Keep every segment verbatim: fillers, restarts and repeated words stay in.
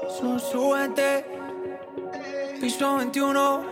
Su, súbete, piso veintiuno.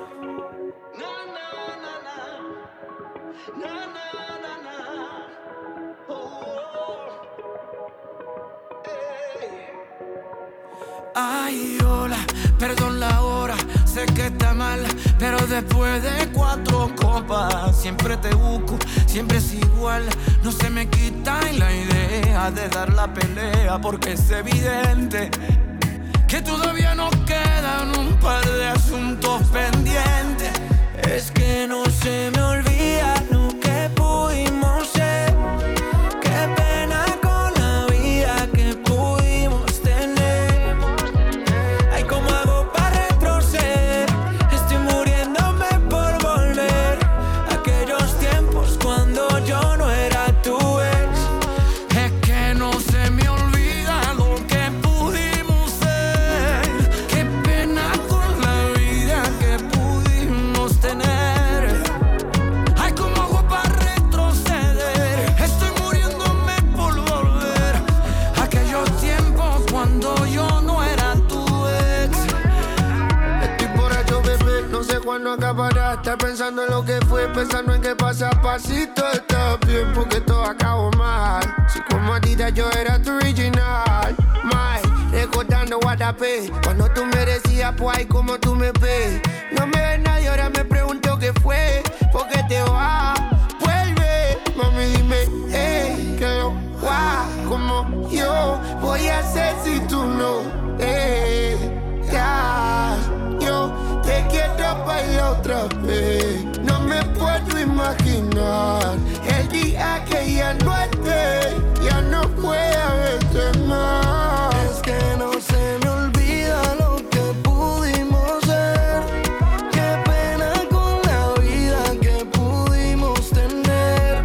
Ay, hola, perdón la hora, sé que está mal, pero después de cuatro copas siempre te busco, siempre es igual, no se me quita la idea de dar la pelea, porque es evidente que todavía nos quedan un par de asuntos pendientes. Es que no se me olvida lo que pudimos ser, qué pena con la vida que pudimos tener. Ay, ¿cómo hago para retroceder? Estoy muriéndome por volver a aquellos tiempos cuando yo no era tu ex. Es que no se me olvida lo que pudimos ser, qué pena con la vida que pudimos tener. Ay, ¿cómo hago para retroceder? Estoy muriéndome por volver a aquellos tiempos cuando yo no era tu ex. Estoy borracho, bebé, no sé cuándo acabará. Estar pensando en lo que fue, pensando en qué pasa a pasito. Está bien porque todo acabó mal. Si como Adidas yo era tu original. Mal, recordando Guadalajara, cuando tú me decías, pues ay, como tú me ves. No me ves nadie, ahora me pregunto qué fue. ¿Por qué te vas? Vuelve, mami, dime, eh, que yo, guau, como yo voy a hacer si tú no, eh, ya. Yo te quiero bailar otra vez. No me puedo imaginar el día que ya no esté, ya no pueda verte más. Es que no se me olvida lo que pudimos ser, qué pena con la vida que pudimos tener.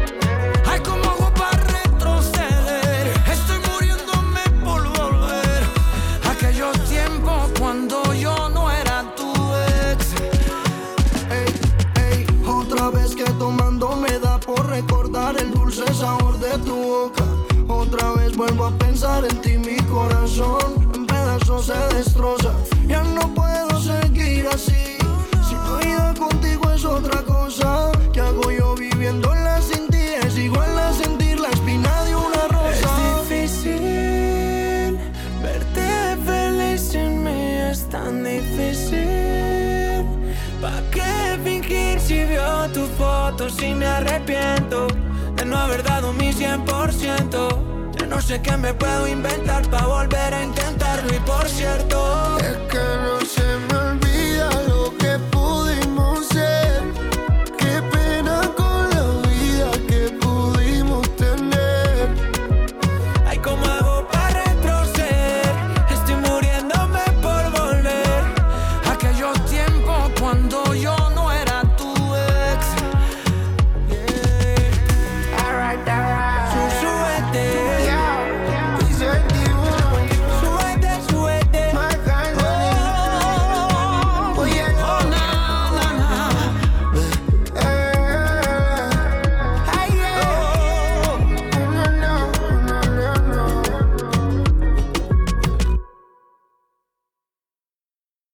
Ay, ¿cómo hago para retroceder? Estoy muriéndome por volver a aquellos tiempos cuando yo no era tu ex. Ey, ey, otra vez que tomando me da por recordar el dulce sabor de tu boca. Otra vez vuelvo a pensar en ti, mi corazón en pedazos se destroza. Ya no puedo seguir así, si tu vida contigo es otra cosa. ¿Qué hago yo viviéndola sin ti? Es igual a sentir la espina de una rosa. Es difícil verte feliz sin mí, es tan difícil. ¿Pa' qué fingir si veo tus fotos y me arrepiento de no haber dado mi cien por ciento? Ya no sé qué me puedo inventar pa' volver a intentarlo. Y por cierto,